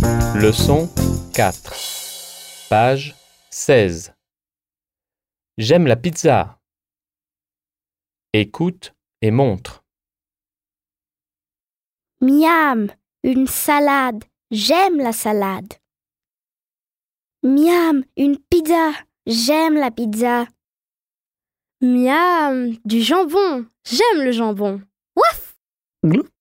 Leçon 4, page 16. J'aime la pizza. Écoute et montre. Miam, une salade. J'aime la salade. Miam, une pizza. J'aime la pizza. Miam, du jambon. J'aime le jambon. Waf!